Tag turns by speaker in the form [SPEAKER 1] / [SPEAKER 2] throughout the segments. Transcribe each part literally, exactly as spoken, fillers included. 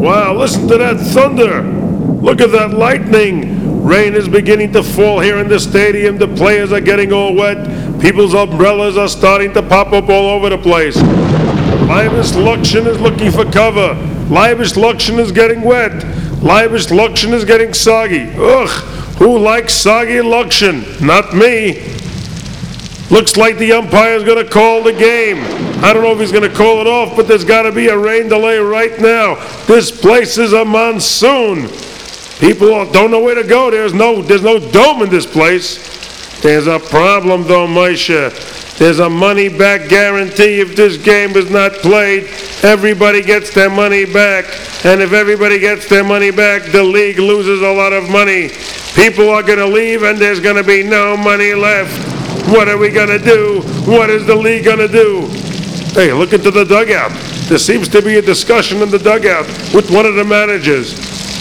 [SPEAKER 1] Wow, listen to that thunder. Look at that lightning. Rain is beginning to fall here in the stadium. The players are getting all wet. People's umbrellas are starting to pop up all over the place. Lavish Luxon is looking for cover. Lavish Luxon is getting wet. Lavish Luxon is getting soggy. Ugh, who likes soggy Luxon? Not me. Looks like the umpire's going to call the game. I don't know if he's going to call it off, but there's got to be a rain delay right now. This place is a monsoon. People don't know where to go. There's no, there's no dome in this place. There's a problem, though, Moshe. There's a money-back guarantee if this game is not played. Everybody gets their money back. And if everybody gets their money back, the league loses a lot of money. People are going to leave, and there's going to be no money left. What are we going to do? What is the league going to do? Hey, look into the dugout. There seems to be a discussion in the dugout with one of the managers.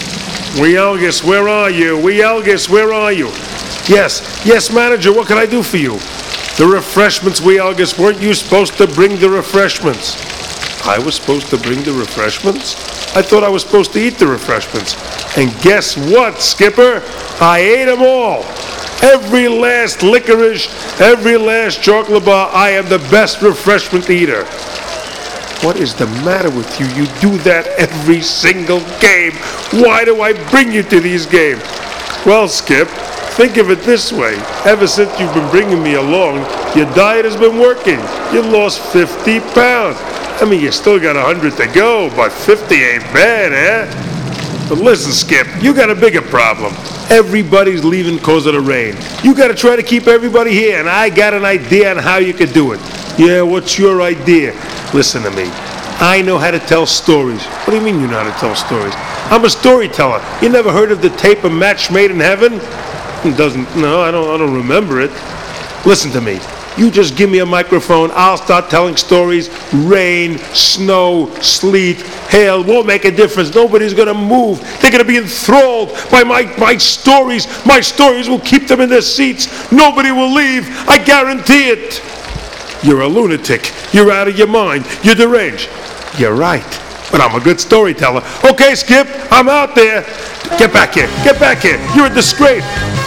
[SPEAKER 1] Wielgus, where are you? Wielgus, where are you? Yes, yes, manager, what can I do for you? The refreshments, Wielgus. Weren't you supposed to bring the refreshments? I was supposed to bring the refreshments? I thought I was supposed to eat the refreshments. And guess what, Skipper? I ate them all. Every last licorice, every last chocolate bar. I am the best refreshment eater. What is the matter with you? You do that every single game. Why do I bring you to these games? Well, Skip, think of it this way. Ever since you've been bringing me along, your diet has been working. You lost fifty pounds. I mean, you still got one hundred to go, but fifty ain't bad, eh? But listen, Skip, you got a bigger problem. Everybody's leaving because of the rain. You got to try to keep everybody here, and I got an idea on how you could do it. Yeah, what's your idea? Listen to me. I know how to tell stories. What do you mean you know how to tell stories? I'm a storyteller. You never heard of the tape A Match Made in Heaven? It doesn't, no, I don't, I don't remember it. Listen to me. You just give me a microphone, I'll start telling stories. Rain, snow, sleet, hail won't make a difference. Nobody's going to move. They're going to be enthralled by my, my stories. My stories will keep them in their seats. Nobody will leave. I guarantee it. You're a lunatic. You're out of your mind. You're deranged. You're right. But I'm a good storyteller. Okay, Skip, I'm out there. Get back here. Get back here. You're a disgrace.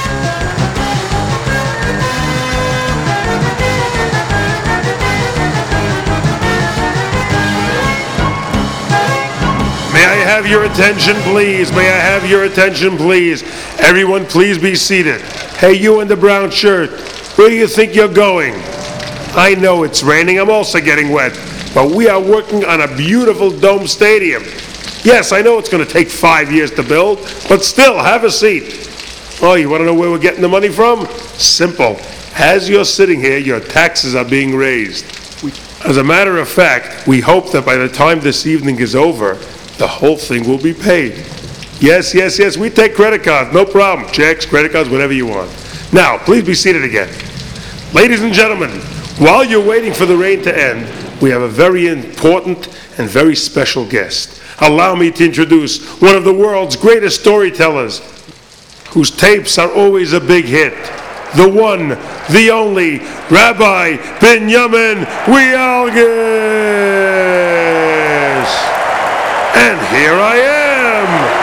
[SPEAKER 1] May I have your attention, please? May I have your attention, please? Everyone, please be seated. Hey, you in the brown shirt, where do you think you're going? I know it's raining. I'm also getting wet. But we are working on a beautiful dome stadium. Yes, I know it's going to take five years to build, but still, have a seat. Oh, you want to know where we're getting the money from? Simple. As you're sitting here, your taxes are being raised. As a matter of fact, we hope that by the time this evening is over, the whole thing will be paid. Yes, yes, yes, we take credit cards, no problem. Checks, credit cards, whatever you want. Now, please be seated again. Ladies and gentlemen, while you're waiting for the rain to end, we have a very important and very special guest. Allow me to introduce one of the world's greatest storytellers, whose tapes are always a big hit. The one, the only, Rabbi Binyamin Wielgus. And here I am.